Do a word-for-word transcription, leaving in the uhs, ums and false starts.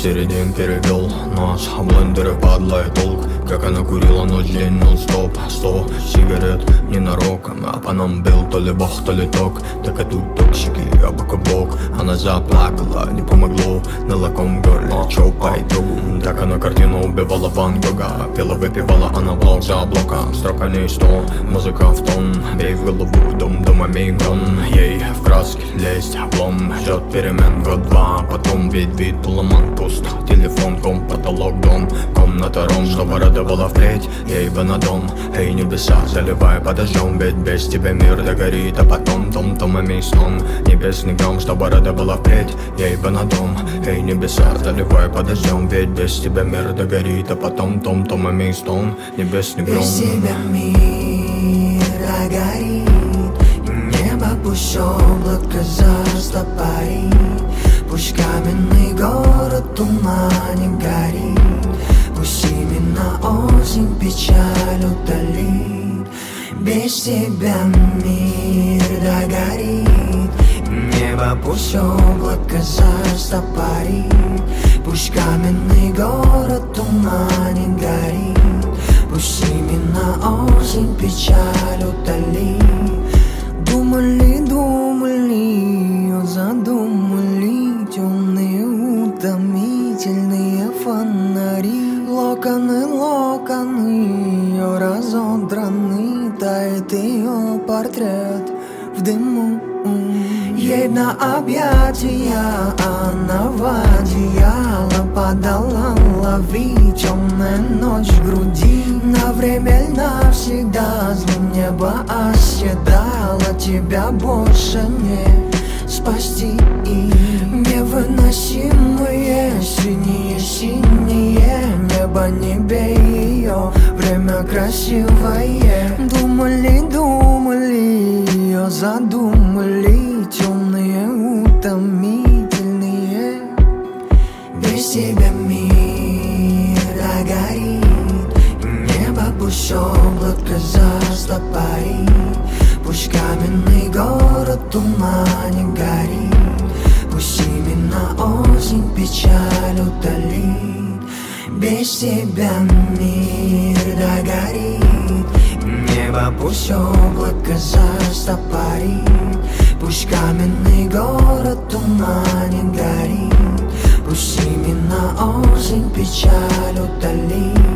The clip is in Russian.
середин перевел нас, а блендеры падла и толк. Как она курила ночь день нон-стоп. Сто сигарет ненароком, а по нам бил то ли бог, то ли ток. Так и тут токсики, а бок о бок. Она заплакала, не помогло, на лаком горле, чё пойду. Так она картину убивала Ван Гога. Пила, выпивала она блок за блоком. Строка не сто, музыка в тон. Бей в голову, дом, дома мигон. Ей в краски лезть облом. Ждет перемен год-два, потом вид вид поломан пуст. Телефон, комп, потолок, дом. Комната ром, чтобы радовала впредь. Ей бы на дом, эй, небеса, заливай под дождем. Ведь без тебя мир догорит, а потом том-том имей сон. Небесный гром, чтобы радовала впредь. Ей бы на дом, эй, небеса, заливай под дождем. Ведь без тебя мир догорит, а потом том-том имей сон. Небесный гром. Без тебя мир догорит. Небо пусть облако застопорит. Пусть каменный город в тумане горит. Пусть именно осень печаль утолит. Без тебя мир догорит. Небо пусть облако застопорит. Пусть каменный город в тумане горит. Пусть именно осень печаль утолит. Думали, думали, задумали темные утомительные фонари. Локоны, локоны ее разодраны. Тает ее портрет в дыму. Ей на объятия, она в одеяло подала. Лови, темная ночь в груди. На время ль навсегда злым небо оседало. Тебя больше не спасти. Невыносимые синие, синее небо, не бей ее, время красивое. Думали, думали, ее задумали темные утомительные. Без тебя мир догорит. Небо пусть облако застопорит. Пусть каменный город в тумане горит. Пусть именно осень печаль утолит. Без тебя мир догорит. Небо пусть облако застопорит. Пусть каменный город в тумане горит. Пусть именно осень печаль утолит.